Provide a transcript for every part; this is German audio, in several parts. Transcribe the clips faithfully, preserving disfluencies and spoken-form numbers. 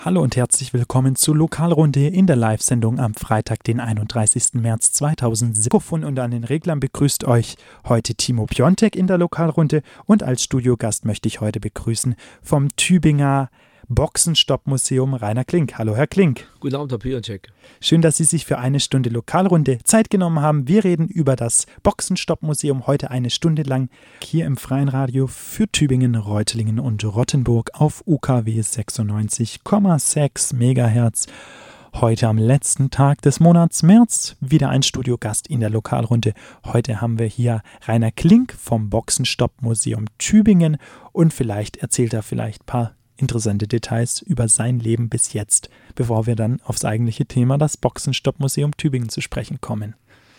Hallo und herzlich willkommen zu Lokalrunde in der Live-Sendung am Freitag, den einunddreißigsten März zweitausendsiebzehn. Und an den Reglern begrüßt euch heute Timo Piontek in der Lokalrunde und als Studiogast möchte ich heute begrüßen vom Tübinger Boxenstopp-Museum Rainer Klink. Hallo Herr Klink. Guten Abend, Herr Piontek. Schön, dass Sie sich für eine Stunde Lokalrunde Zeit genommen haben. Wir reden über das Boxenstopp-Museum heute eine Stunde lang hier im Freien Radio für Tübingen, Reutlingen und Rottenburg auf U K W sechsundneunzig Komma sechs Megahertz. Heute am letzten Tag des Monats März wieder ein Studiogast in der Lokalrunde. Heute haben wir hier Rainer Klink vom Boxenstopp-Museum Tübingen und vielleicht erzählt er vielleicht ein paar interessante Details über sein Leben bis jetzt, bevor wir dann aufs eigentliche Thema, das Boxenstopp-Museum Tübingen, zu sprechen kommen.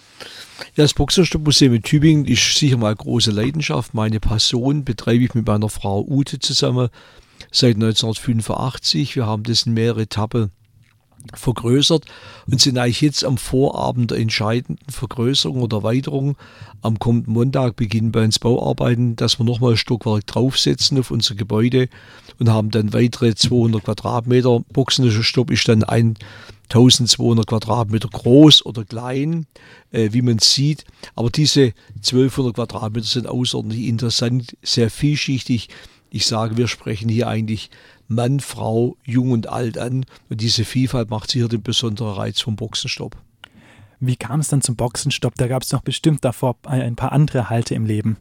Ja, das Boxenstopp-Museum in Tübingen ist sicher mal große Leidenschaft. Meine Passion betreibe ich mit meiner Frau Ute zusammen seit neunzehnhundertfünfundachtzig. Wir haben das in mehrere Etappen vergrößert und sind eigentlich jetzt am Vorabend der entscheidenden Vergrößerung oder Erweiterung. Am kommenden Montag beginnen bei uns Bauarbeiten, dass wir nochmal ein Stockwerk draufsetzen auf unser Gebäude und haben dann weitere zweihundert Quadratmeter. Boxenstopp ist dann eintausendzweihundert Quadratmeter groß oder klein, äh, wie man sieht. Aber diese zwölfhundert Quadratmeter sind außerordentlich interessant, sehr vielschichtig. Ich sage, wir sprechen hier eigentlich Mann, Frau, Jung und Alt an. Und diese Vielfalt macht sicher den besonderen Reiz vom Boxenstopp. Wie kam es dann zum Boxenstopp? Da gab es doch bestimmt davor ein paar andere Halte im Leben.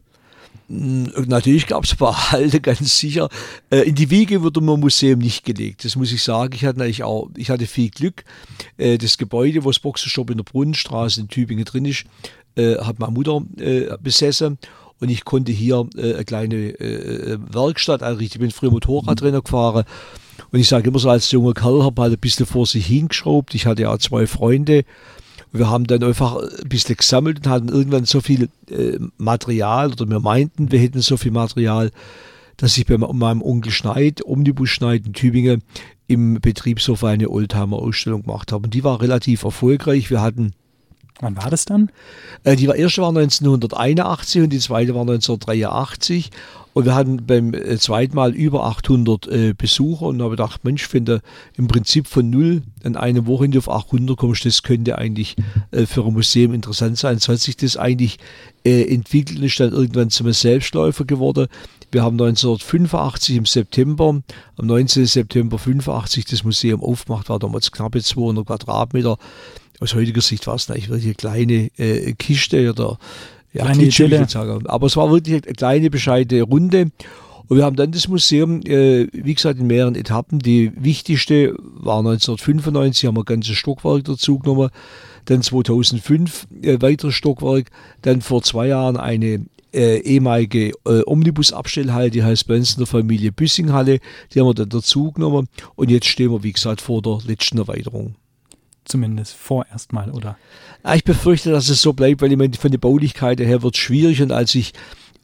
Natürlich gab es ein paar Halte, ganz sicher. In die Wiege wurde mir ein Museum nicht gelegt. Das muss ich sagen. Ich hatte natürlich auch, ich hatte viel Glück. Das Gebäude, wo das Boxenstopp in der Brunnenstraße in Tübingen drin ist, hat meine Mutter besessen. Und ich konnte hier äh, eine kleine äh, Werkstatt einrichten. Ich bin früher Motorradtrainer gefahren. Und ich sage immer so, als junger Kerl habe ich halt ein bisschen vor sich hingeschraubt. Ich hatte ja auch zwei Freunde. Und wir haben dann einfach ein bisschen gesammelt und hatten irgendwann so viel äh, Material, oder wir meinten, wir hätten so viel Material, dass ich bei meinem Onkel Schneid, Omnibus Schneid in Tübingen, im Betriebshof eine Oldtimer-Ausstellung gemacht habe. Und die war relativ erfolgreich. Wir hatten Wann war das dann? Äh, die erste war neunzehnhunderteinundachtzig und die zweite war neunzehnhundertdreiundachtzig. Und wir hatten beim äh, zweiten Mal über achthundert äh, Besucher und habe gedacht, Mensch, wenn du im Prinzip von null in eine Woche auf achthundert kommst, das könnte eigentlich äh, für ein Museum interessant sein. So hat sich das eigentlich äh, entwickelt und ist dann irgendwann zum Selbstläufer geworden. Wir haben neunzehnhundertfünfundachtzig im September, am neunzehnten September fünfundachtzig das Museum aufgemacht, war damals knappe zweihundert Quadratmeter. Aus heutiger Sicht war es eigentlich wirklich eine kleine äh, Kiste oder ja, kleine Chille. Aber es war wirklich eine kleine, bescheidene Runde. Und wir haben dann das Museum, äh, wie gesagt, in mehreren Etappen. Die wichtigste war neunzehnhundertfünfundneunzig, haben wir ein ganzes Stockwerk dazu genommen. Dann zweitausendfünf äh, weiteres Stockwerk. Dann vor zwei Jahren eine äh, ehemalige äh, Omnibus-Abstellhalle, die heißt bei uns in der Familie Büssinghalle. Die haben wir dann dazu genommen. Und jetzt stehen wir, wie gesagt, vor der letzten Erweiterung. Zumindest vorerst mal, oder? Ich befürchte, dass es so bleibt, weil ich meine, von der Baulichkeit her wird es schwierig. Und als ich,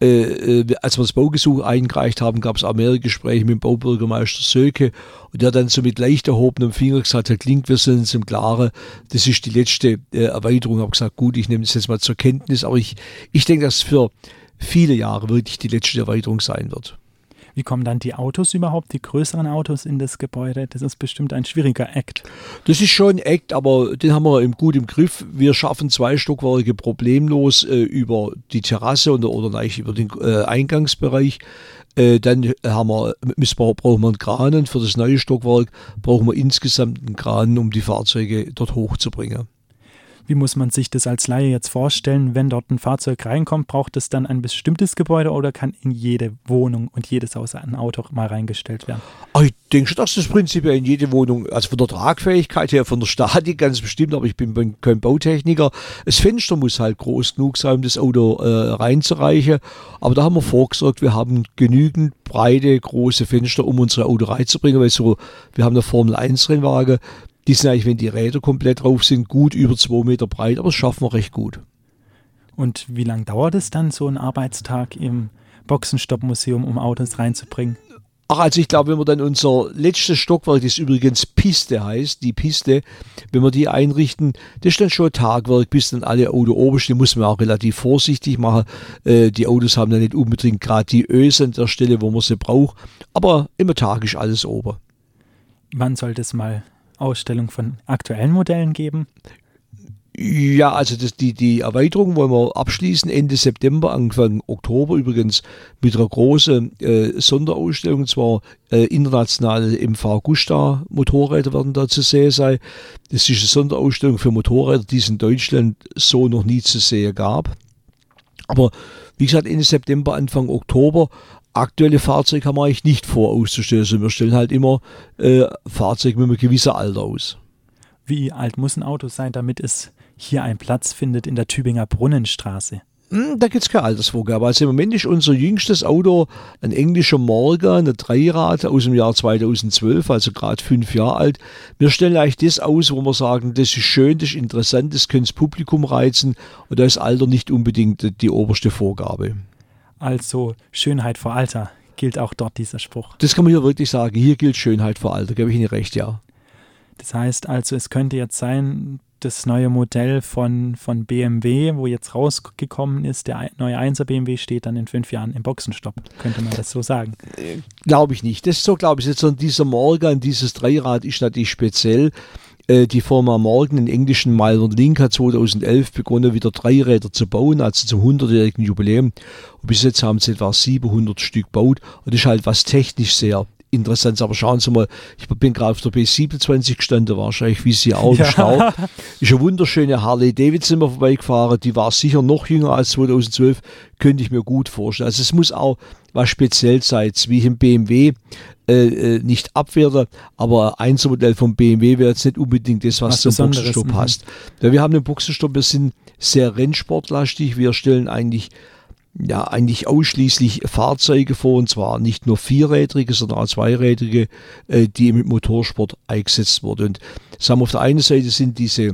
äh, als wir das Baugesuch eingereicht haben, gab es auch mehrere Gespräche mit dem Baubürgermeister Söke. Und der hat dann so mit leicht erhobenem Finger gesagt, Herr Klink, wir sind uns im Klaren, das ist die letzte äh, Erweiterung. Ich habe gesagt, gut, ich nehme das jetzt mal zur Kenntnis. Aber ich, ich denke, dass es für viele Jahre wirklich die letzte Erweiterung sein wird. Wie kommen dann die Autos überhaupt, die größeren Autos in das Gebäude? Das ist bestimmt ein schwieriger Akt. Das ist schon ein Akt, aber den haben wir gut im Griff. Wir schaffen zwei Stockwerke problemlos äh, über die Terrasse oder, oder eigentlich über den äh, Eingangsbereich. Äh, dann haben wir, müssen wir, brauchen wir einen Kran und für das neue Stockwerk brauchen wir insgesamt einen Kran, um die Fahrzeuge dort hochzubringen. Wie muss man sich das als Laie jetzt vorstellen, wenn dort ein Fahrzeug reinkommt, braucht es dann ein bestimmtes Gebäude oder kann in jede Wohnung und jedes Haus ein Auto mal reingestellt werden? Ach, ich denke schon, dass das prinzipiell in jede Wohnung, also von der Tragfähigkeit her, von der Statik ganz bestimmt, aber ich bin kein Bautechniker. Das Fenster muss halt groß genug sein, um das Auto äh, reinzureichen. Aber da haben wir vorgesorgt, wir haben genügend breite, große Fenster, um unsere Auto reinzubringen, weil so, wir haben eine Formel eins Rennwagen. Die sind eigentlich, wenn die Räder komplett drauf sind, gut über zwei Meter breit, aber das schaffen wir recht gut. Und wie lange dauert es dann, so ein Arbeitstag im Boxenstopp-Museum, um Autos reinzubringen? Ach, also ich glaube, wenn wir dann unser letztes Stockwerk, das übrigens Piste heißt, die Piste, wenn wir die einrichten, das ist dann schon ein Tagwerk, bis dann alle Autos oben stehen, muss man auch relativ vorsichtig machen. Äh, die Autos haben dann nicht unbedingt gerade die Öse an der Stelle, wo man sie braucht, aber im Tag ist alles oben. Wann sollte es mal Ausstellung von aktuellen Modellen geben? Ja, also das, die, die Erweiterung wollen wir abschließen Ende September, Anfang Oktober übrigens mit einer großen äh, Sonderausstellung, und zwar äh, internationale M V Gusta Motorräder werden da zu sehen sein. Das ist eine Sonderausstellung für Motorräder, die es in Deutschland so noch nie zu sehen gab. Aber wie gesagt, Ende September, Anfang Oktober. Aktuelle Fahrzeuge haben wir eigentlich nicht vor auszustellen. Also wir stellen halt immer äh, Fahrzeuge mit einem gewissen Alter aus. Wie alt muss ein Auto sein, damit es hier einen Platz findet in der Tübinger Brunnenstraße? Hm, da gibt es keine Altersvorgabe. Also im Moment ist unser jüngstes Auto ein englischer Morgan, eine Dreirad aus dem Jahr zweitausendzwölf, also gerade fünf Jahre alt. Wir stellen eigentlich das aus, wo wir sagen, das ist schön, das ist interessant, das könnte das Publikum reizen, und da ist Alter nicht unbedingt die oberste Vorgabe. Also Schönheit vor Alter gilt auch dort dieser Spruch. Das kann man hier wirklich sagen. Hier gilt Schönheit vor Alter, gebe ich Ihnen recht, ja. Das heißt also, es könnte jetzt sein, das neue Modell von, von B M W, wo jetzt rausgekommen ist, der neue Einser B M W steht dann in fünf Jahren im Boxenstopp. Könnte man das so sagen? Äh, glaube ich nicht. Das ist so, glaube ich, jetzt so dieser Morgan, dieses Dreirad ist natürlich speziell. Äh, die Firma Morgan, den englischen Meyer Link, hat zweitausendelf begonnen, wieder Dreiräder zu bauen, also zum hundertjährigen Jubiläum. Und bis jetzt haben sie etwa siebenhundert Stück gebaut. Und das ist halt was technisch sehr interessant. Aber schauen Sie mal, ich bin gerade auf der B siebenundzwanzig gestanden, wahrscheinlich wie Sie auch im Ja. Stau. Ist eine wunderschöne Harley Davidson mal vorbeigefahren, die war sicher noch jünger als zweitausendzwölf, könnte ich mir gut vorstellen. Also es muss auch was speziell sein, wie ich im B M W äh, nicht abwerte, aber ein Einzelmodell vom B M W wäre jetzt nicht unbedingt das, was, was zum Boxenstopp mhm. passt. Ja, wir haben einen Boxenstopp, wir sind sehr rennsportlastig, wir stellen eigentlich ja, eigentlich ausschließlich Fahrzeuge vor, und zwar nicht nur vierrädrige, sondern auch zweirädrige, äh, die mit Motorsport eingesetzt wurden. Und sagen wir, auf der einen Seite sind diese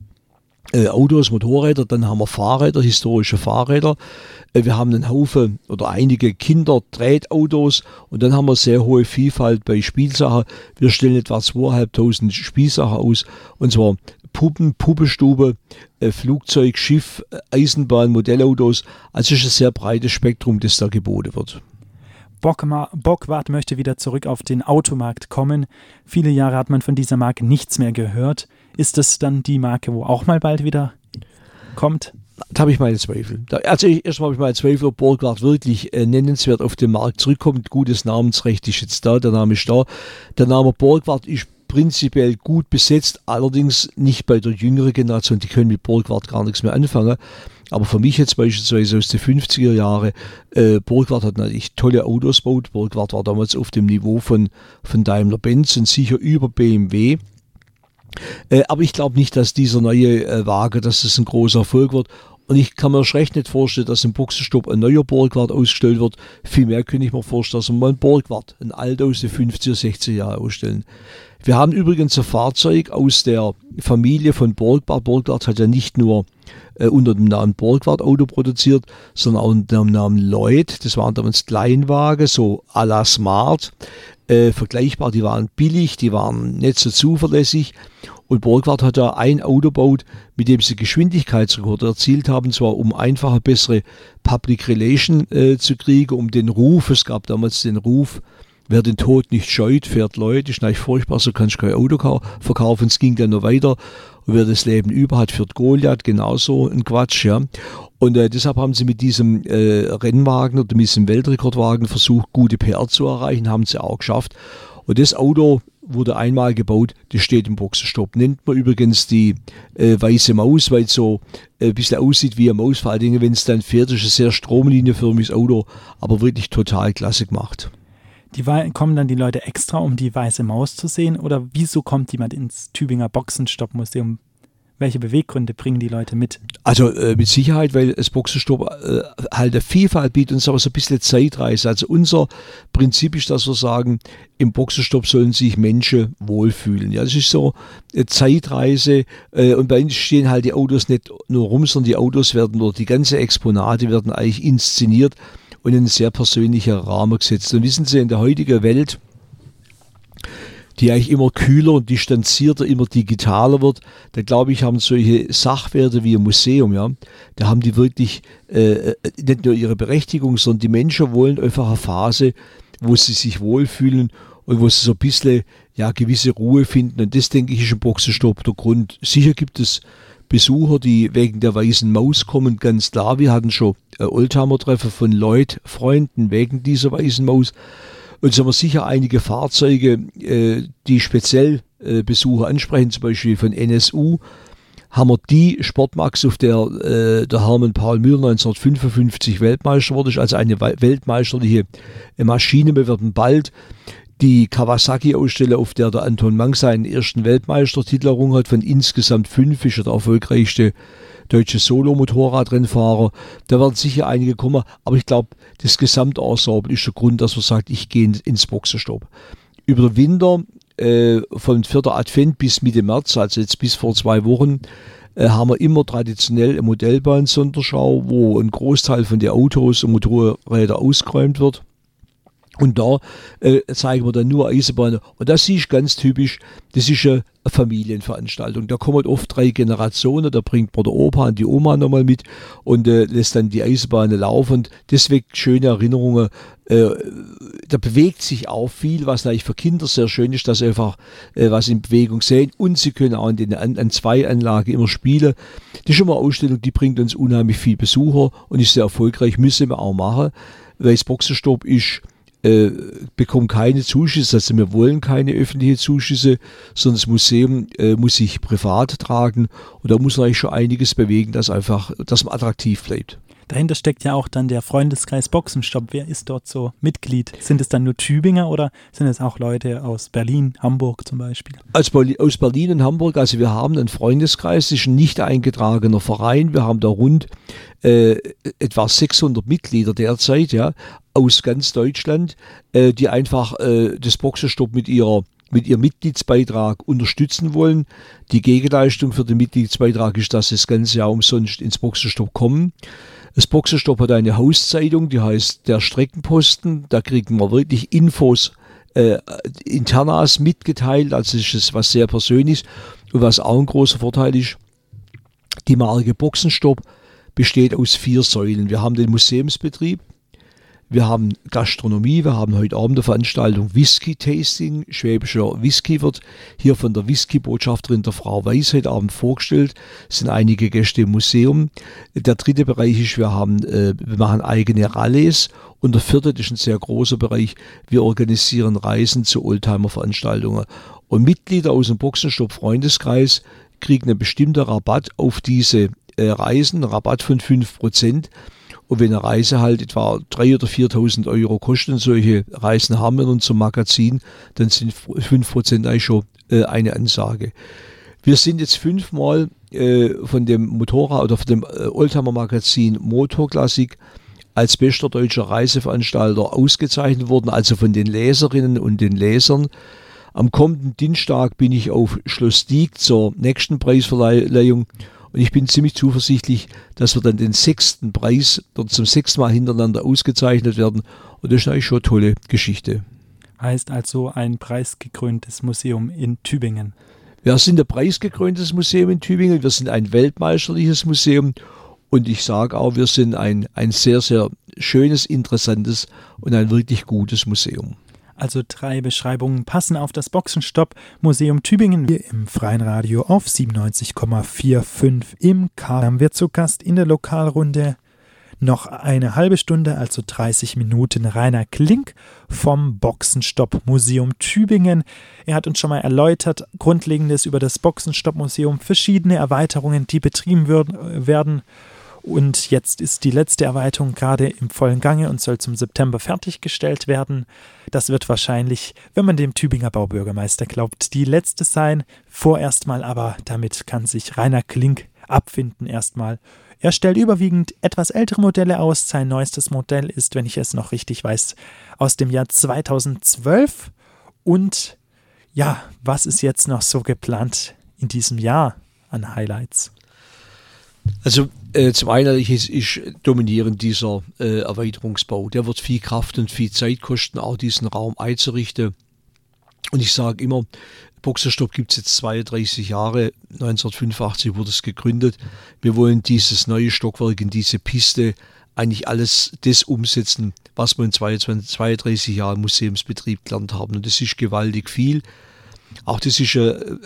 äh, Autos, Motorräder, dann haben wir Fahrräder, historische Fahrräder, äh, wir haben einen Haufen oder einige Kinder-Tretautos, und dann haben wir sehr hohe Vielfalt bei Spielsachen. Wir stellen etwa zweitausendfünfhundert Spielsachen aus, und zwar Puppen, Puppenstube, äh, Flugzeug, Schiff, äh, Eisenbahn, Modellautos. Also es ist ein sehr breites Spektrum, das da geboten wird. Bockma- Bockwart möchte wieder zurück auf den Automarkt kommen. Viele Jahre hat man von dieser Marke nichts mehr gehört. Ist das dann die Marke, wo auch mal bald wieder kommt? Da habe ich meine Zweifel. Da, also ich, erstmal habe ich meine Zweifel, ob Borgward wirklich äh, nennenswert auf den Markt zurückkommt. Gutes Namensrecht ist jetzt da, der Name ist da. Der Name Borgward ist prinzipiell gut besetzt, allerdings nicht bei der jüngeren Generation, die können mit Borgward gar nichts mehr anfangen. Aber für mich jetzt beispielsweise aus den fünfziger Jahren, äh, Borgward hat natürlich tolle Autos gebaut. Borgward war damals auf dem Niveau von, von Daimler-Benz und sicher über B M W. Äh, aber ich glaube nicht, dass dieser neue äh, Wagen, dass das ein großer Erfolg wird. Und ich kann mir erst recht nicht vorstellen, dass im Boxenstopp ein neuer Borgward ausgestellt wird. Vielmehr könnte ich mir vorstellen, dass wir mal ein Borgward, ein Alt aus den fünfziger, sechziger Jahren ausstellen. Wir haben übrigens ein Fahrzeug aus der Familie von Borgward. Borgward hat ja nicht nur äh, unter dem Namen Borgward Auto produziert, sondern auch unter dem Namen Lloyd. Das waren damals Kleinwagen, so à la Smart. Äh, vergleichbar, die waren billig, die waren nicht so zuverlässig. Und Borgward hat da ein Auto gebaut, mit dem sie Geschwindigkeitsrekorde erzielt haben, zwar um einfacher bessere Public Relation äh, zu kriegen, um den Ruf, es gab damals den Ruf, wer den Tod nicht scheut, fährt Leute, ist eigentlich furchtbar, so kannst du kein Auto ka- verkaufen, es ging dann noch weiter. Und wer das Leben über hat, führt Goliath, genauso ein Quatsch, ja. Und äh, deshalb haben sie mit diesem äh, Rennwagen oder mit diesem Weltrekordwagen versucht, gute P R zu erreichen, haben sie auch geschafft. Und das Auto wurde einmal gebaut, das steht im Boxenstopp. Nennt man übrigens die äh, weiße Maus, weil es so ein äh, bisschen aussieht wie eine Maus, vor allen Dingen, wenn es dann fährt, ist ein sehr stromlinienförmiges Auto, aber wirklich total klasse gemacht. Die Wei- kommen dann die Leute extra, um die weiße Maus zu sehen? Oder wieso kommt jemand ins Tübinger Boxenstopp-Museum? Welche Beweggründe bringen die Leute mit? Also äh, mit Sicherheit, weil das Boxenstopp äh, halt eine Vielfalt bietet und aber so ein bisschen Zeitreise. Also unser Prinzip ist, dass wir sagen, im Boxenstopp sollen sich Menschen wohlfühlen. Ja, das ist so eine Zeitreise äh, und bei uns stehen halt die Autos nicht nur rum, sondern die Autos werden, oder die ganze Exponate werden eigentlich inszeniert und in einen sehr persönlichen Rahmen gesetzt. Und wissen Sie, in der heutigen Welt, die eigentlich immer kühler und distanzierter, immer digitaler wird, da glaube ich, haben solche Sachwerte wie ein Museum, ja, da haben die wirklich äh, nicht nur ihre Berechtigung, sondern die Menschen wollen einfach eine Phase, wo sie sich wohlfühlen und wo sie so ein bisschen ja, gewisse Ruhe finden. Und das, denke ich, ist im Boxenstopp der Grund. Sicher gibt es Besucher, die wegen der weißen Maus kommen, ganz klar. Wir hatten schon Oldtimer-Treffen von Leuten, Freunden wegen dieser weißen Maus. Und so haben wir sicher einige Fahrzeuge, äh, die speziell äh, Besucher ansprechen, zum Beispiel von N S U. Haben wir die Sportmax, auf der äh, der Hermann Paul Müller neunzehnhundertfünfundfünfzig Weltmeister wurde, also eine weltmeisterliche Maschine. Wir werden bald die Kawasaki-Ausstelle, auf der der Anton Mang seinen ersten Weltmeistertitel errungen hat, von insgesamt fünf, ist er der erfolgreichste deutsche Solo-Motorradrennfahrer. Da werden sicher einige kommen, aber ich glaube, das Gesamtensemble ist der Grund, dass man sagt, ich gehe ins Boxenstopp. Über den Winter, äh, vom vierten Advent bis Mitte März, also jetzt bis vor zwei Wochen, äh, haben wir immer traditionell eine Modellbahn-Sonderschau, wo ein Großteil von den Autos und Motorrädern ausgeräumt wird. Und da äh, zeigen wir dann nur Eisenbahnen. Und das ist ganz typisch, das ist eine Familienveranstaltung. Da kommen oft drei Generationen, da bringt man der Opa und die Oma nochmal mit und äh, lässt dann die Eisenbahnen laufen. Und deswegen schöne Erinnerungen. Äh, da bewegt sich auch viel, was natürlich für Kinder sehr schön ist, dass sie einfach äh, was in Bewegung sehen. Und sie können auch in den an, an zwei Anlagen immer spielen. Das ist schon mal eine Ausstellung, die bringt uns unheimlich viel Besucher und ist sehr erfolgreich, müssen wir auch machen, weil das Boxenstopp ist, Äh, bekommen keine Zuschüsse, also wir wollen keine öffentlichen Zuschüsse, sondern das Museum äh, muss sich privat tragen und da muss eigentlich schon einiges bewegen, dass einfach, dass man attraktiv bleibt. Dahinter steckt ja auch dann der Freundeskreis Boxenstopp. Wer ist dort so Mitglied? Sind es dann nur Tübinger oder sind es auch Leute aus Berlin, Hamburg zum Beispiel? Aus Berlin und Hamburg, also wir haben einen Freundeskreis, das ist ein nicht eingetragener Verein. Wir haben da rund äh, etwa sechshundert Mitglieder derzeit, ja, aus ganz Deutschland, äh, die einfach äh, das Boxenstopp mit ihrer mit ihrem Mitgliedsbeitrag unterstützen wollen. Die Gegenleistung für den Mitgliedsbeitrag ist, dass sie das ganze Jahr umsonst ins Boxenstopp kommen. Das Boxenstopp hat eine Hauszeitung, die heißt Der Streckenposten. Da kriegen wir wirklich Infos, äh, Internas mitgeteilt, also ist es was sehr Persönliches. Und was auch ein großer Vorteil ist, die Marke Boxenstopp besteht aus vier Säulen. Wir haben den Museumsbetrieb, wir haben Gastronomie, wir haben heute Abend eine Veranstaltung Whisky-Tasting, schwäbischer Whisky wird hier von der Whisky-Botschafterin der Frau Weiß heute Abend vorgestellt. Es sind einige Gäste im Museum. Der dritte Bereich ist, wir, haben, äh, wir machen eigene Rallyes und der vierte, das ist ein sehr großer Bereich, wir organisieren Reisen zu Oldtimer-Veranstaltungen. Und Mitglieder aus dem Boxenstopp-Freundeskreis kriegen einen bestimmten Rabatt auf diese äh, Reisen, einen Rabatt von fünf Prozent. Und wenn eine Reise halt etwa dreitausend oder viertausend Euro kostet, und solche Reisen haben wir in unserem Magazin, dann sind fünf Prozent eigentlich schon äh, eine Ansage. Wir sind jetzt fünfmal äh, von dem Motorrad oder von dem äh, Oldtimer Magazin Motorklassik als bester deutscher Reiseveranstalter ausgezeichnet worden, also von den Leserinnen und den Lesern. Am kommenden Dienstag bin ich auf Schloss Diek zur nächsten Preisverleihung. Und ich bin ziemlich zuversichtlich, dass wir dann den sechsten Preis dort zum sechsten Mal hintereinander ausgezeichnet werden. Und das ist eigentlich schon eine tolle Geschichte. Heißt also ein preisgekröntes Museum in Tübingen. Wir sind ein preisgekröntes Museum in Tübingen. Wir sind ein weltmeisterliches Museum. Und ich sage auch, wir sind ein, ein sehr, sehr schönes, interessantes und ein wirklich gutes Museum. Also drei Beschreibungen passen auf das Boxenstopp Museum Tübingen. Hier im Freien Radio auf siebenundneunzig Komma fünfundvierzig im K. Haben wir zu Gast in der Lokalrunde noch eine halbe Stunde, also dreißig Minuten, Rainer Klink vom Boxenstopp Museum Tübingen. Er hat uns schon mal erläutert, Grundlegendes über das Boxenstopp Museum, verschiedene Erweiterungen, die betrieben werden. Und jetzt ist die letzte Erweiterung gerade im vollen Gange und soll zum September fertiggestellt werden. Das wird wahrscheinlich, wenn man dem Tübinger Baubürgermeister glaubt, die letzte sein. Vorerst mal aber, damit kann sich Rainer Klink abfinden erstmal. Er stellt überwiegend etwas ältere Modelle aus. Sein neuestes Modell ist, wenn ich es noch richtig weiß, aus dem Jahr zweitausendzwölf. Und ja, was ist jetzt noch so geplant in diesem Jahr an Highlights? Also äh, zum einen ist, ist dominierend dieser äh, Erweiterungsbau. Der wird viel Kraft und viel Zeit kosten, auch diesen Raum einzurichten. Und ich sage immer, Boxenstopp gibt es jetzt zweiunddreißig Jahre, neunzehnhundertfünfundachtzig wurde es gegründet. Wir wollen dieses neue Stockwerk in diese Piste eigentlich alles das umsetzen, was wir in zweiundzwanzig, zweiunddreißig Jahren Museumsbetrieb gelernt haben. Und das ist gewaltig viel. Auch das ist eine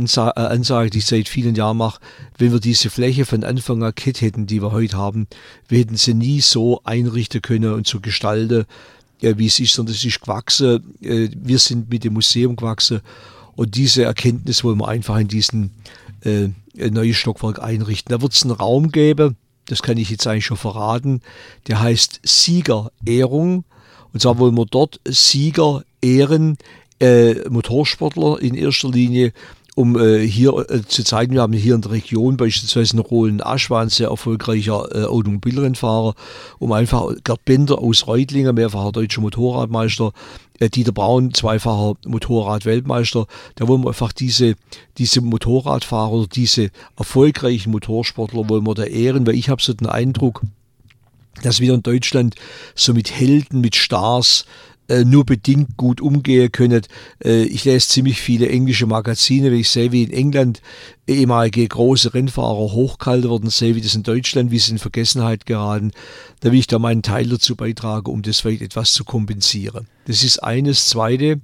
Ansage, die ich seit vielen Jahren mache. Wenn wir diese Fläche von Anfang an gehabt hätten, die wir heute haben, wir hätten sie nie so einrichten können und so gestalten, wie es ist, sondern es ist gewachsen. Wir sind mit dem Museum gewachsen und diese Erkenntnis wollen wir einfach in diesen äh, neuen Stockwerk einrichten. Da wird es einen Raum geben, das kann ich jetzt eigentlich schon verraten, der heißt Siegerehrung. Und zwar wollen wir dort Sieger ehren, Äh, Motorsportler in erster Linie, um äh, hier äh, zu zeigen, wir haben hier in der Region beispielsweise einen Roland Asch, war ein sehr erfolgreicher äh, Automobilrennfahrer, um einfach Gerd Bender aus Reutlingen, mehrfacher deutscher Motorradmeister, äh, Dieter Braun, zweifacher Motorrad-Weltmeister, da wollen wir einfach diese, diese Motorradfahrer oder diese erfolgreichen Motorsportler wollen wir da ehren, weil ich habe so den Eindruck, dass wir in Deutschland so mit Helden, mit Stars nur bedingt gut umgehen können. Ich lese ziemlich viele englische Magazine, wenn ich sehe, wie in England ehemalige große Rennfahrer hochgehalten werden, sehe, wie das in Deutschland, wie sie in Vergessenheit geraten. Da will ich da meinen Teil dazu beitragen, um das vielleicht etwas zu kompensieren. Das ist eines. Zweite,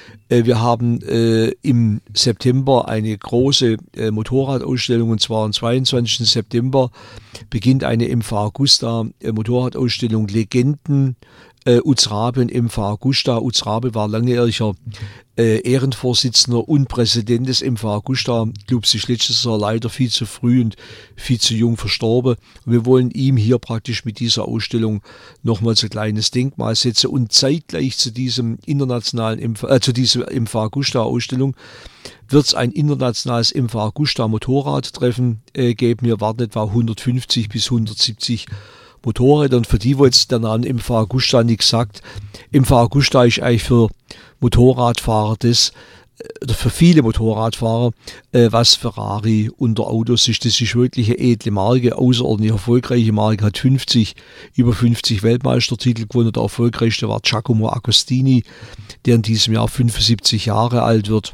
wir haben äh, im September eine große äh, Motorradausstellung, und zwar am zweiundzwanzigsten September beginnt eine M V Agusta äh, Motorradausstellung Legenden äh, Uzrabe und M V Agusta. Uzrabe war langjähriger äh, Ehrenvorsitzender und Präsident des M V Agusta. Ich glaube, sie ist letztes Jahr leider viel zu früh und viel zu jung verstorben. Und wir wollen ihm hier praktisch mit dieser Ausstellung nochmals ein kleines Denkmal setzen und zeitgleich zu diesem internationalen M V, äh, zu dieser M V Agusta Ausstellung wird es ein internationales M V Agusta Motorradtreffen äh, geben. Wir warten etwa hundertfünfzig bis hundertsiebzig Motorräder, und für die, wo jetzt der Name M V Agusta nichts sagt, M V Agusta ist eigentlich für Motorradfahrer das, oder für viele Motorradfahrer, äh, was Ferrari unter Autos ist. Das ist wirklich eine edle Marke, außerordentlich erfolgreiche Marke, hat fünfzig, über fünfzig Weltmeistertitel gewonnen. Der erfolgreichste war Giacomo Agostini, der in diesem Jahr fünfundsiebzig Jahre alt wird.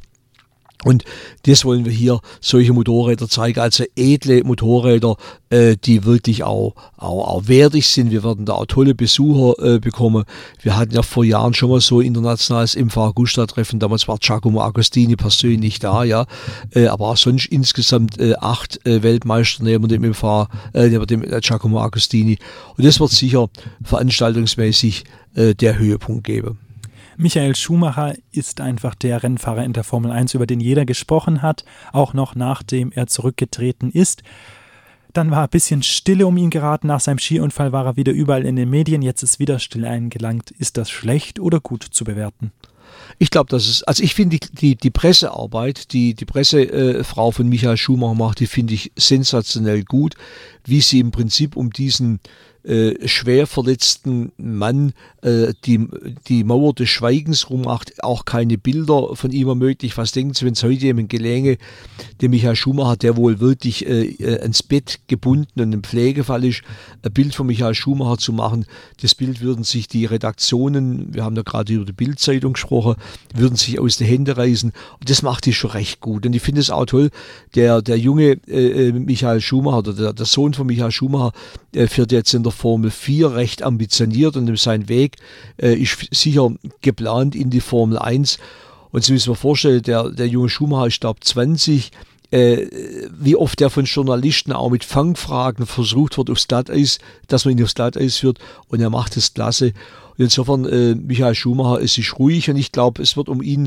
Und das wollen wir hier, solche Motorräder zeigen, also edle Motorräder, äh, die wirklich auch, auch, auch wertig sind. Wir werden da auch tolle Besucher äh, bekommen. Wir hatten ja vor Jahren schon mal so ein internationales M V Agusta-Treffen, damals war Giacomo Agostini persönlich da, ja, äh, aber auch sonst insgesamt äh, acht äh, Weltmeister neben dem M V, äh, neben dem äh, Giacomo Agostini. Und das wird sicher veranstaltungsmäßig äh, der Höhepunkt geben. Michael Schumacher ist einfach der Rennfahrer in der Formel eins, über den jeder gesprochen hat, auch noch nachdem er zurückgetreten ist. Dann war ein bisschen Stille um ihn geraten. Nach seinem Skiunfall war er wieder überall in den Medien. Jetzt ist wieder Stille eingelangt. Ist das schlecht oder gut zu bewerten? Ich glaube, dass es, also ich finde die, die, die Pressearbeit, die die Pressefrau von Michael Schumacher macht, die finde ich sensationell gut, wie sie im Prinzip um diesen äh, schwer verletzten Mann äh, die, die Mauer des Schweigens rummacht, auch keine Bilder von ihm ermöglicht. Was denken Sie, wenn es heute jemand gelänge, der Michael Schumacher, der wohl wirklich äh, ans Bett gebunden und im Pflegefall ist, ein Bild von Michael Schumacher zu machen? Das Bild würden sich die Redaktionen, wir haben da gerade über die Bild-Zeitung gesprochen, würden sich aus den Händen reißen. Und das macht die schon recht gut. Und ich finde es auch toll, der, der junge äh, Michael Schumacher, oder der, der Sohn von Michael Schumacher, äh, fährt jetzt in der Formel vier recht ambitioniert, und sein Weg äh, ist sicher geplant in die Formel eins. Und Sie müssen sich vorstellen, der, der junge Schumacher ist, glaube ich, zwanzig, äh, wie oft der von Journalisten auch mit Fangfragen versucht wird, aufs Glatteis, dass man ihn aufs Glatteis führt, und er macht das klasse. Und insofern, äh, Michael Schumacher, es ist ruhig, und ich glaube, es wird um ihn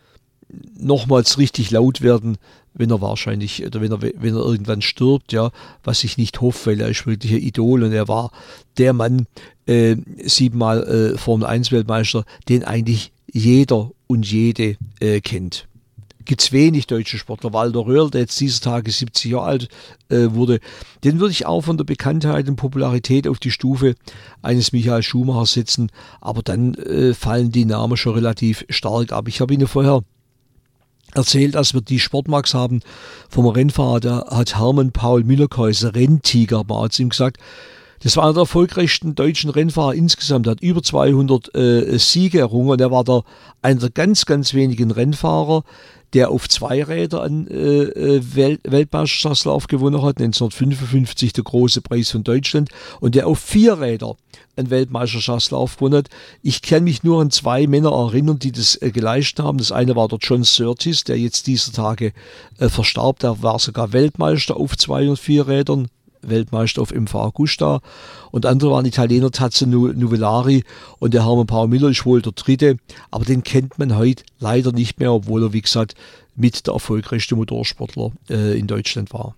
nochmals richtig laut werden, wenn er wahrscheinlich, oder wenn er, wenn er irgendwann stirbt, ja, was ich nicht hoffe, weil er ist wirklich ein Idol, und er war der Mann, äh, siebenmal äh, Formel eins Weltmeister, den eigentlich jeder und jede äh, kennt. Gibt es wenig deutsche Sportler. Walter Röhrl, der jetzt dieser Tage siebzig Jahre alt äh, wurde, den würde ich auch von der Bekanntheit und Popularität auf die Stufe eines Michael Schumacher setzen, aber dann äh, fallen die Namen schon relativ stark ab. Ich habe Ihnen vorher erzählt, als wir die Sportmax haben vom Rennfahrer, da hat Hermann Paul Müllerkäuser, Renntiger, man hat ihm gesagt, Das war einer der erfolgreichsten deutschen Rennfahrer insgesamt. Er hat über zweihundert äh, Siege errungen. Er war der, einer der ganz, ganz wenigen Rennfahrer, der auf zwei Räder einen äh, Welt Weltmeisterschaftslauf gewonnen hat. neunzehnhundertfünfundfünfzig der große Preis von Deutschland. Und der auf vier Räder einen Weltmeisterschaftslauf gewonnen hat. Ich kann mich nur an zwei Männer erinnern, die das äh, geleistet haben. Das eine war der John Surtees, der jetzt dieser Tage äh, verstarb. Der war sogar Weltmeister auf zwei und vier Rädern. Weltmeister auf M V Agusta, und andere waren Italiener, Tazio Nuvellari, und der Hermann Paul Miller ist wohl der dritte, aber den kennt man heute leider nicht mehr, obwohl er, wie gesagt, mit der erfolgreichste Motorsportler äh, in Deutschland war.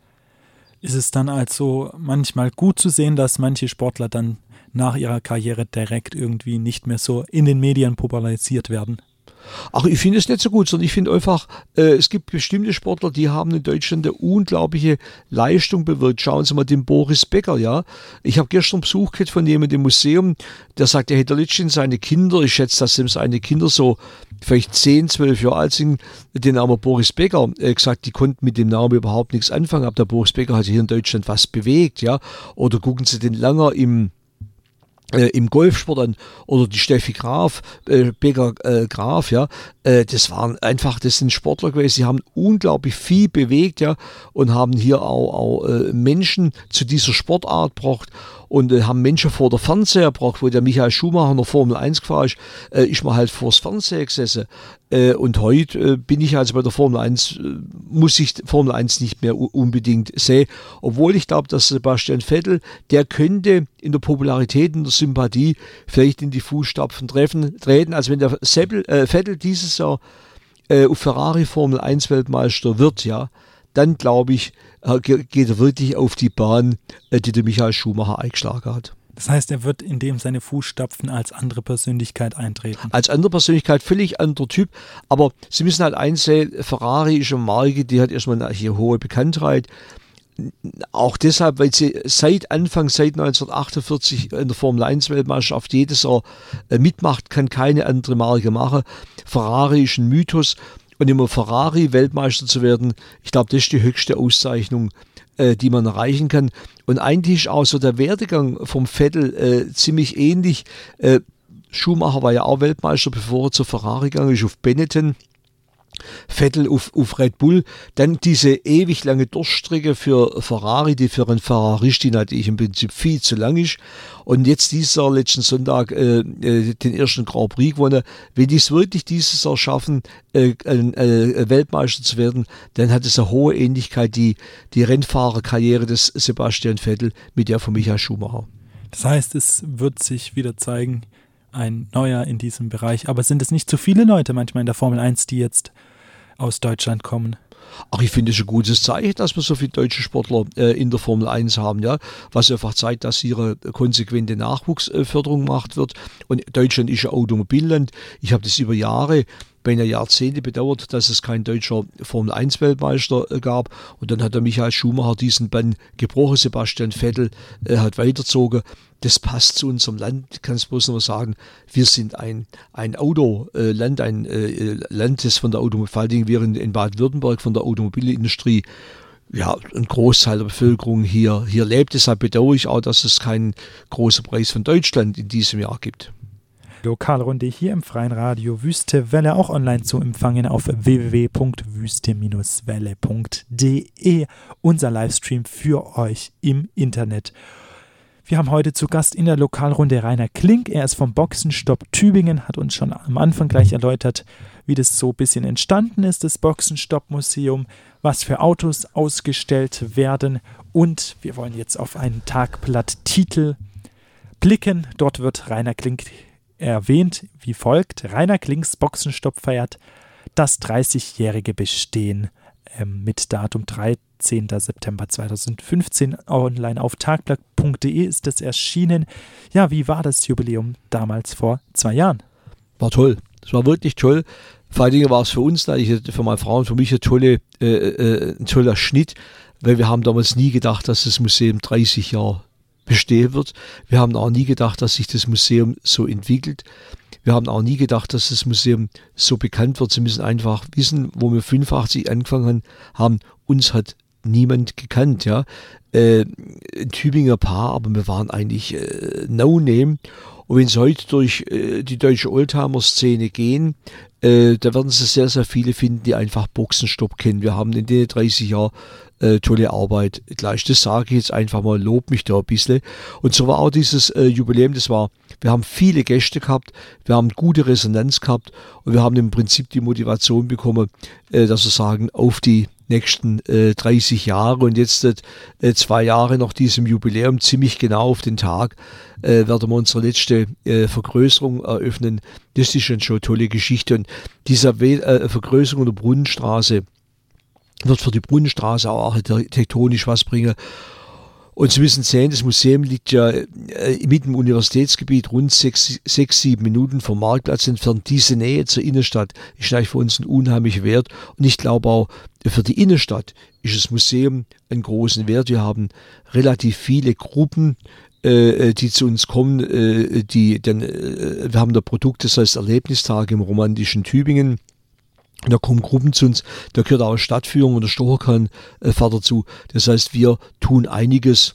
Ist es dann also manchmal gut zu sehen, dass manche Sportler dann nach ihrer Karriere direkt irgendwie nicht mehr so in den Medien popularisiert werden? Ach, ich finde es nicht so gut, sondern ich finde einfach, äh, es gibt bestimmte Sportler, die haben in Deutschland eine unglaubliche Leistung bewirkt. Schauen Sie mal den Boris Becker, ja. Ich habe gestern Besuch gehabt von jemandem im Museum, der sagt, er hätte letztens seine Kinder, ich schätze, dass seine Kinder so vielleicht zehn, zwölf Jahre alt sind, den Namen Boris Becker, äh, gesagt, die konnten mit dem Namen überhaupt nichts anfangen, aber der Boris Becker hat hier in Deutschland was bewegt, ja. Oder gucken Sie den Langer im Äh, im Golfsport an, oder die Steffi Graf, äh, Becker äh, Graf, ja, äh, das waren einfach, das sind Sportler gewesen, die haben unglaublich viel bewegt, ja, und haben hier auch, auch äh, Menschen zu dieser Sportart gebracht und äh, haben Menschen vor der Fernseher gebracht, wo der Michael Schumacher in der Formel eins gefahren ist, äh, ist man halt vors Fernseher gesessen. Äh, und heute äh, bin ich also bei der Formel eins, äh, muss ich Formel eins nicht mehr u- unbedingt sehen, obwohl ich glaube, dass Sebastian Vettel, der könnte in der Popularität, in der Sympathie vielleicht in die Fußstapfen treffen, treten. Also wenn der Seppel, äh, Vettel dieses Jahr äh, auf Ferrari Formel eins Weltmeister wird, ja, dann glaube ich, äh, geht er wirklich auf die Bahn, äh, die der Michael Schumacher eingeschlagen hat. Das heißt, er wird in dem seine Fußstapfen als andere Persönlichkeit eintreten. Als andere Persönlichkeit, völlig anderer Typ. Aber Sie müssen halt eins sehen, Ferrari ist eine Marke, die hat erstmal eine hier hohe Bekanntheit. Auch deshalb, weil sie seit Anfang, seit neunzehnhundertachtundvierzig in der Formel eins Weltmeisterschaft jedes Jahr äh, mitmacht, kann keine andere Marke machen. Ferrari ist ein Mythos. Und immer Ferrari Weltmeister zu werden, ich glaube, das ist die höchste Auszeichnung, äh, die man erreichen kann. Und eigentlich ist auch so der Werdegang vom Vettel äh, ziemlich ähnlich. Äh, Schumacher war ja auch Weltmeister, bevor er zur Ferrari gegangen ist, auf Benetton. Vettel auf, auf Red Bull, dann diese ewig lange Durchstrecke für Ferrari, die für einen Ferraristi natürlich im Prinzip viel zu lang ist, und jetzt dieser letzten Sonntag äh, äh, den ersten Grand Prix gewonnen. Wenn die es wirklich dieses Jahr schaffen, äh, äh, Weltmeister zu werden, dann hat es eine hohe Ähnlichkeit, die, die Rennfahrerkarriere des Sebastian Vettel mit der von Michael Schumacher. Das heißt, es wird sich wieder zeigen, ein Neuer in diesem Bereich. Aber sind es nicht zu viele Leute manchmal in der Formel eins, die jetzt aus Deutschland kommen? Ach, ich finde es ein gutes Zeichen, dass wir so viele deutsche Sportler äh, in der Formel eins haben, ja, was einfach zeigt, dass hier eine konsequente Nachwuchsförderung gemacht wird. Und Deutschland ist ein Automobilland. Ich habe das über Jahre, beinahe Jahrzehnte bedauert, dass es kein deutscher Formel eins Weltmeister gab. Und dann hat der Michael Schumacher diesen Bann gebrochen, Sebastian Vettel äh, hat weitergezogen. Das passt zu unserem Land, ich kann es bloß noch sagen, wir sind ein, ein Autoland, ein äh, Land, das von der Automobil, vor allen Dingen wir in, in Baden-Württemberg von der Automobilindustrie, ja, ein Großteil der Bevölkerung hier, hier lebt. Deshalb bedauere ich auch, dass es keinen großen Preis von Deutschland in diesem Jahr gibt. Lokalrunde hier im Freien Radio Wüste Welle, auch online zu empfangen auf w w w punkt wüste welle punkt d e, unser Livestream für euch im Internet. Wir haben heute zu Gast in der Lokalrunde Rainer Klink. Er ist vom Boxenstopp Tübingen, hat uns schon am Anfang gleich erläutert, wie das so ein bisschen entstanden ist, das Boxenstopp-Museum, was für Autos ausgestellt werden. Und wir wollen jetzt auf einen Tagblatt-Titel blicken. Dort wird Rainer Klink erwähnt wie folgt: Rainer Klinks Boxenstopp feiert das dreißigjährige Bestehen ähm, mit Datum dreizehnten September zweitausendfünfzehn. Online auf tagblatt punkt d e ist es erschienen. Ja, wie war das Jubiläum damals vor zwei Jahren? War toll. Es war wirklich toll. Vor allen Dingen war es für uns, für meine Frau und für mich, eine tolle, äh, äh, ein toller Schnitt, weil wir haben damals nie gedacht, dass das Museum dreißig Jahre bestehen wird. Wir haben auch nie gedacht, dass sich das Museum so entwickelt. Wir haben auch nie gedacht, dass das Museum so bekannt wird. Sie müssen einfach wissen, wo wir fünfundachtzig angefangen haben, uns hat niemand gekannt, ja. Äh, ein Tübinger Paar, aber wir waren eigentlich äh, No-Name. Und wenn Sie heute durch äh, die deutsche Oldtimer-Szene gehen, äh, da werden Sie sehr, sehr viele finden, die einfach Boxenstopp kennen. Wir haben in den dreißig Jahren äh, tolle Arbeit geleistet. Das sage ich jetzt einfach mal, lob mich da ein bisschen. Und so war auch dieses äh, Jubiläum, das war, wir haben viele Gäste gehabt, wir haben gute Resonanz gehabt und wir haben im Prinzip die Motivation bekommen, äh, dass wir sagen, auf die nächsten äh, dreißig Jahre und jetzt äh, zwei Jahre nach diesem Jubiläum, ziemlich genau auf den Tag, äh, werden wir unsere letzte äh, Vergrößerung eröffnen. Das ist schon eine tolle Geschichte. Und diese We- äh, Vergrößerung der Brunnenstraße wird für die Brunnenstraße auch architektonisch was bringen. Und Sie müssen sehen, das Museum liegt ja äh, mitten im Universitätsgebiet, rund sechs, sechs, sieben Minuten vom Marktplatz entfernt. Diese Nähe zur Innenstadt ist eigentlich für uns ein unheimlicher Wert. Und ich glaube auch, für die Innenstadt ist das Museum einen großen Wert. Wir haben relativ viele Gruppen, äh, die zu uns kommen. Äh, die, denn, äh, wir haben da Produkte, das heißt Erlebnistage im romantischen Tübingen. Da kommen Gruppen zu uns, da gehört auch Stadtführung und der Stocherkran äh, fährt dazu. Das heißt, wir tun einiges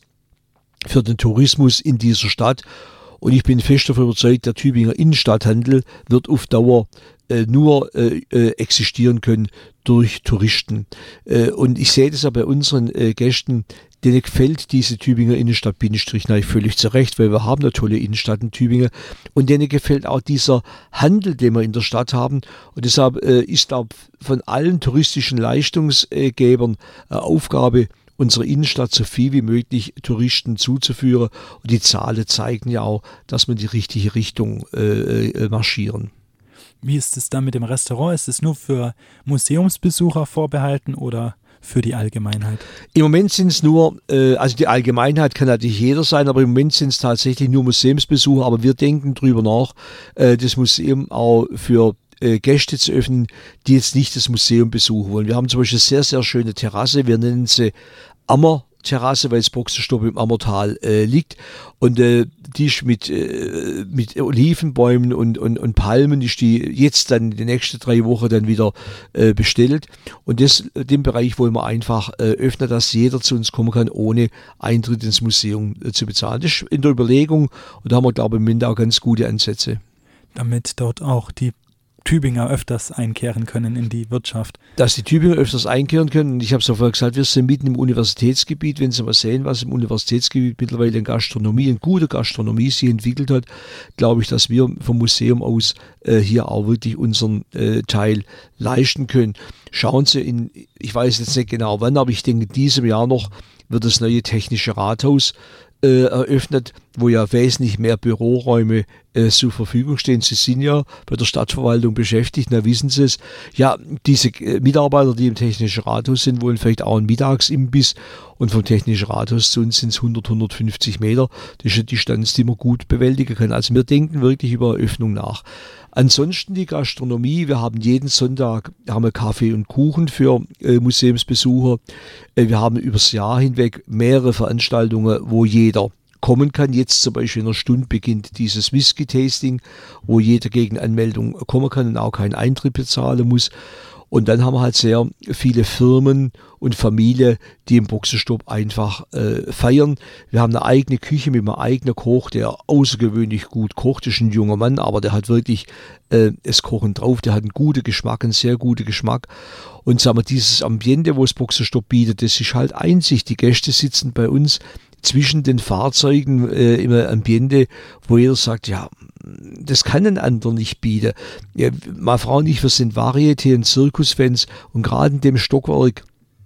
für den Tourismus in dieser Stadt. Und ich bin fest davon überzeugt, der Tübinger Innenstadthandel wird auf Dauer äh, nur äh, äh, existieren können durch Touristen. Äh, und ich sehe das ja bei unseren äh, Gästen, denen gefällt diese Tübinger Innenstadt Bindestrich natürlich völlig zurecht, weil wir haben eine tolle Innenstadt in Tübingen und denen gefällt auch dieser Handel, den wir in der Stadt haben und deshalb äh, ist da von allen touristischen Leistungsgebern äh, Aufgabe, unsere Innenstadt so viel wie möglich Touristen zuzuführen und die Zahlen zeigen ja auch, dass wir in die richtige Richtung äh, äh, marschieren. Wie ist es dann mit dem Restaurant? Ist es nur für Museumsbesucher vorbehalten oder für die Allgemeinheit? Im Moment sind es nur, äh, also die Allgemeinheit kann natürlich jeder sein, aber im Moment sind es tatsächlich nur Museumsbesucher, aber wir denken drüber nach, äh, das Museum auch für äh, Gäste zu öffnen, die jetzt nicht das Museum besuchen wollen. Wir haben zum Beispiel eine sehr, sehr schöne Terrasse, wir nennen sie Ammer Terrasse, weil das Boxenstopp im Ammertal äh, liegt und äh, die ist mit, äh, mit Olivenbäumen und, und, und Palmen, die ist die jetzt dann die nächsten drei Wochen dann wieder äh, bestellt und das, den Bereich wollen wir einfach äh, öffnen, dass jeder zu uns kommen kann, ohne Eintritt ins Museum äh, zu bezahlen. Das ist in der Überlegung und da haben wir, glaube ich, im Moment auch ganz gute Ansätze. Damit dort auch die Tübinger öfters einkehren können in die Wirtschaft. Dass die Tübinger öfters einkehren können. Und ich habe es ja vorher gesagt, wir sind mitten im Universitätsgebiet. Wenn Sie mal sehen, was im Universitätsgebiet mittlerweile in Gastronomie, in guter Gastronomie sich entwickelt hat, glaube ich, dass wir vom Museum aus äh, hier auch wirklich unseren äh, Teil leisten können. Schauen Sie in, ich weiß jetzt nicht genau wann, aber ich denke, in diesem Jahr noch wird das neue Technische Rathaus Äh, eröffnet, wo ja wesentlich mehr Büroräume äh, zur Verfügung stehen. Sie sind ja bei der Stadtverwaltung beschäftigt, na wissen Sie es. Ja, diese äh, Mitarbeiter, die im Technischen Rathaus sind, wollen vielleicht auch einen Mittagsimbiss und vom Technischen Rathaus zu uns sind es hundert, hundertfünfzig Meter. Das ist eine Distanz, die man gut bewältigen kann. Also wir denken wirklich über Eröffnung nach. Ansonsten die Gastronomie, wir haben jeden Sonntag haben wir Kaffee und Kuchen für äh, Museumsbesucher. Äh, wir haben übers Jahr hinweg mehrere Veranstaltungen, wo jeder kommen kann. Jetzt zum Beispiel in einer Stunde beginnt dieses Whisky-Tasting, wo jeder gegen Anmeldung kommen kann und auch keinen Eintritt bezahlen muss. Und dann haben wir halt sehr viele Firmen und Familien, die im Boxenstopp einfach äh, feiern. Wir haben eine eigene Küche mit einem eigenen Koch, der außergewöhnlich gut kocht. Das ist ein junger Mann, aber der hat wirklich äh, das Kochen drauf. Der hat einen guten Geschmack, einen sehr guten Geschmack. Und sagen wir, dieses Ambiente, wo das Boxenstopp bietet, das ist halt einzig. Die Gäste sitzen bei uns zwischen den Fahrzeugen äh, im Ambiente, wo jeder sagt, ja, das kann ein anderer nicht bieten. Ja, meine Frau und ich, wir sind Varieté- und Zirkusfans und gerade in dem Stockwerk,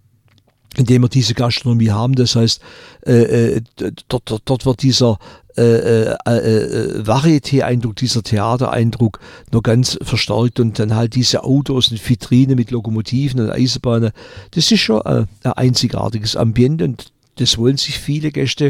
in dem wir diese Gastronomie haben, das heißt, äh, dort, dort, dort wird dieser äh, äh, äh, Varieté-Eindruck, dieser Theatereindruck noch ganz verstärkt und dann halt diese Autos und Vitrine mit Lokomotiven und Eisenbahnen, das ist schon äh, ein einzigartiges Ambiente und das wollen sich viele Gäste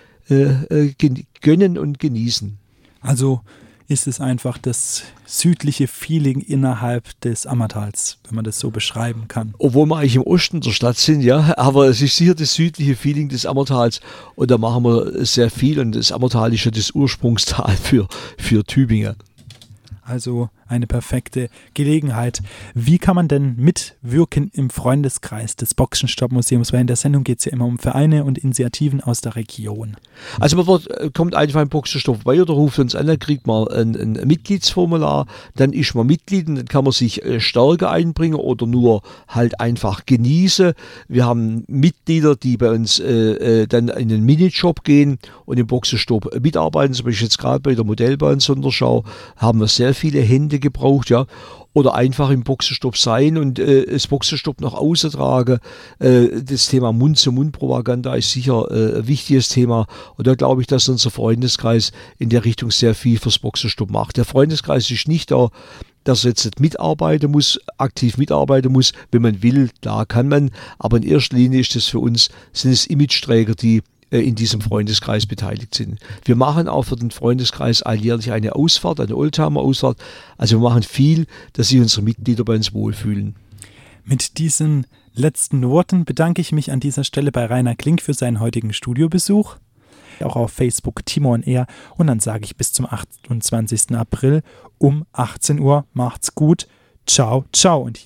äh, äh, gönnen und genießen. Also ist es einfach das südliche Feeling innerhalb des Ammertals, wenn man das so beschreiben kann. Obwohl wir eigentlich im Osten der Stadt sind, ja, aber es ist sicher das südliche Feeling des Ammertals und da machen wir sehr viel und das Ammertal ist ja das Ursprungstal für, für Tübingen. Also eine perfekte Gelegenheit. Wie kann man denn mitwirken im Freundeskreis des Boxenstopp-Museums? Weil in der Sendung geht es ja immer um Vereine und Initiativen aus der Region. Also man wird, kommt einfach im Boxenstopp vorbei oder ruft uns an, dann kriegt man ein, ein Mitgliedsformular, dann ist man Mitglied und dann kann man sich äh, stärker einbringen oder nur halt einfach genießen. Wir haben Mitglieder, die bei uns äh, dann in den Minijob gehen und im Boxenstopp mitarbeiten. Zum Beispiel jetzt gerade bei der Modellbahn-Sonderschau haben wir sehr viele Hände gebraucht, ja. Oder einfach im Boxenstopp sein und äh, das Boxenstopp nach außen tragen. Äh, das Thema Mund-zu-Mund-Propaganda ist sicher äh, ein wichtiges Thema. Und da glaube ich, dass unser Freundeskreis in der Richtung sehr viel fürs Boxenstopp macht. Der Freundeskreis ist nicht da, dass er jetzt nicht mitarbeiten muss, aktiv mitarbeiten muss. Wenn man will, klar kann man. Aber in erster Linie ist das für uns, sind es Imageträger, die in diesem Freundeskreis beteiligt sind. Wir machen auch für den Freundeskreis alljährlich eine Ausfahrt, eine Oldtimer-Ausfahrt. Also wir machen viel, dass sich unsere Mitglieder bei uns wohlfühlen. Mit diesen letzten Worten bedanke ich mich an dieser Stelle bei Rainer Klink für seinen heutigen Studiobesuch. Auch auf Facebook Timo on Air. Und dann sage ich bis zum achtundzwanzigsten April um achtzehn Uhr. Macht's gut. Ciao, ciao. Und